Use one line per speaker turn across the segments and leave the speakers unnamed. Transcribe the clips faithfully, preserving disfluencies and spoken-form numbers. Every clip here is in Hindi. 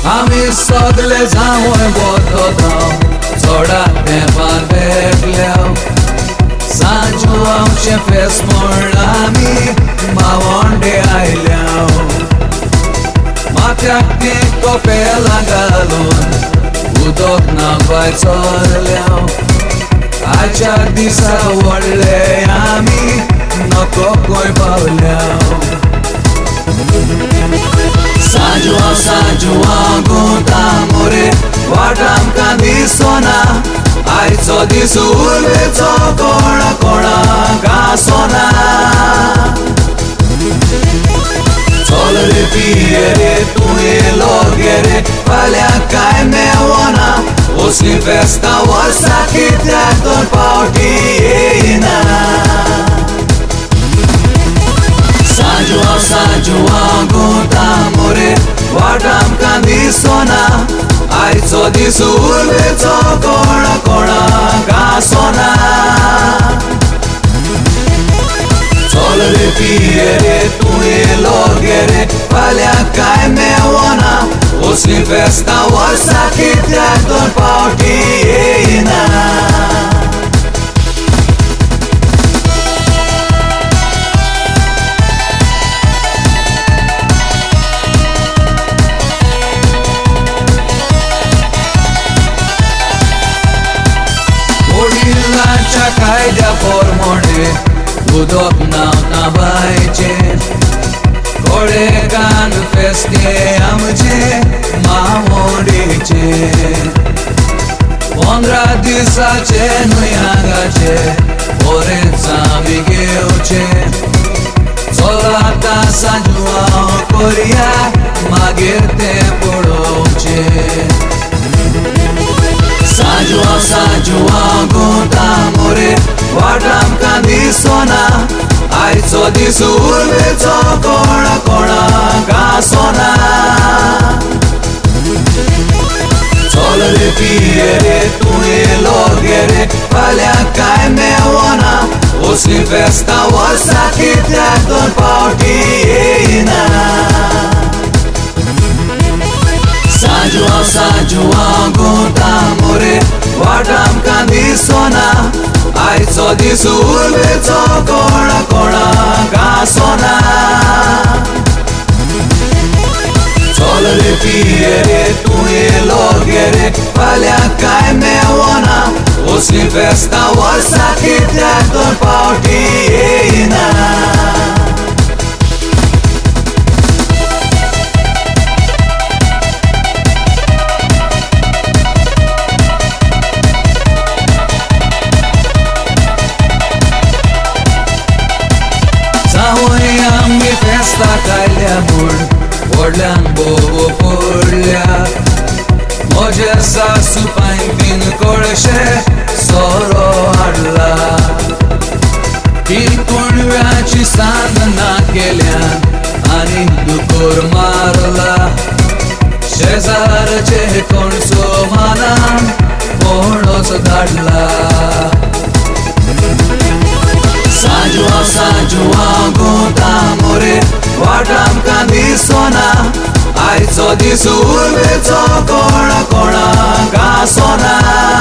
आमी सगळे जावं वतलो चोडा तेंपान भेटल्या सांजू आमचे फेस म्हण आमी मावंडे आयल्या माथ्याक ती कपेलां घालून उदक नांबाय चोरल्या आजच्या दिसा व्हडले आमी नको खंय पावल्या सांजू सांजू गुंता मोरे वाट आमकां दिसोना आयचो दीस उर्बेचो कोणा कोणाक आसोना चल रे पिये रे तूं येलो गे रे फाल्यां कांय मेवना असलीं फेस्तां वर्सा कित्याक तर पावटी येयना सांजू सांजू गुंता मोरे वाट आमकां दिसोना आयचो दीस उर्बेचो कोणा कोणाक आसोना चल रे पिये रे तूं येलो गे रे फाल्यां कांय मेवना असलीं फेस्तां वर्सा कित्याक तर पावटी येयना वडिलांच्या कायद्या पोरमोणे उदक नांव नांबायचें कोळेगान फेस्ते आमचे मावोंडेचे पंदरा दिसाचे न्हय हांगाचे बरेंच आमी घेवचे चल आतां सांजू हांव करया मागीर तें पळोवचें सांजू सांजू गुंता मोरे वाट आमकां दिसोना आयचो दीस उर्बेचो कोणा कोणाक आसोना चल रे पिये रे तूं येलो गे रे फाल्यां कांय मेवना असलीं फेस्तां वर्सा कित्याक तर पावटी येयना सांजू सांजू गुंता मोरे वाट आमकां दिसोना आयचो दीस उर्बेचो कोणा कोणाक आसोना चल रे पिये रे तूं येलो गे रे फाल्यां कांय मेवना असलीं फेस्तां वर्सा कित्याक तर पावटी येयना आमी फेस्तां कायल्या म्हूण व्हडल्यांक बोबो पडल्या म्हजे सासूबाईन बीन कळशे सोरो हाडला ती कुणव्याची साधना केल्यान आनी दुकोर मारला शेजारचे कोणसो मानान कोणोच धाडला सांजू सांजू गुंता मोरे वाट आमकां दिसोना आयचो दीस उर्बेचो कोणा कोणाक आसोना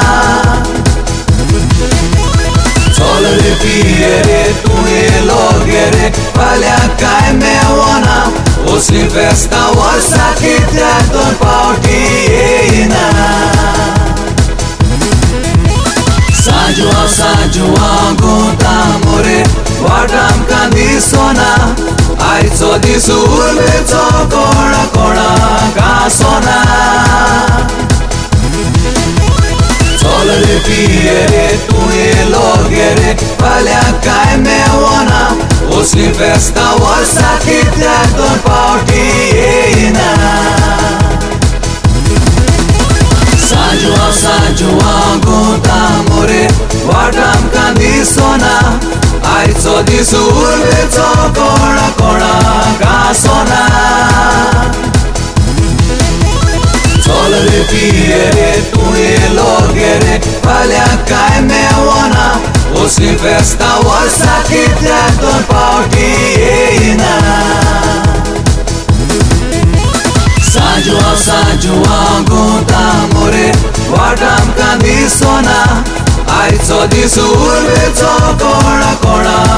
चल रे पिये रे तूं येलो गे रे फाल्यां कांय मेवना असलीं फेस्तां वर्सा कित्याक तर पावटी येयना सांजू सांजू गुंता मोरे वाट आमकां दिसोना आयचो दीस उर्बेचो कोणा कोणाक आसोना चल रे पिये रे तूं येलो गे रे फाल्यां कांय मेवना असलीं फेस्तां वर्सा कित्याक तर पावटी येयना सांजू सांजू गुंता मोरे वाट आमकां दिसोना आयचो दीस उर्बेचो कोणा कोणाक आसोना चल रे पिये रे तूं येलो गे रे फाल्यां कांय मेवना असलीं फेस्तां वर्सा कित्याक तर पावटी येयना सांजू सांजू तो दीस उर्बेचो कोणा कोणा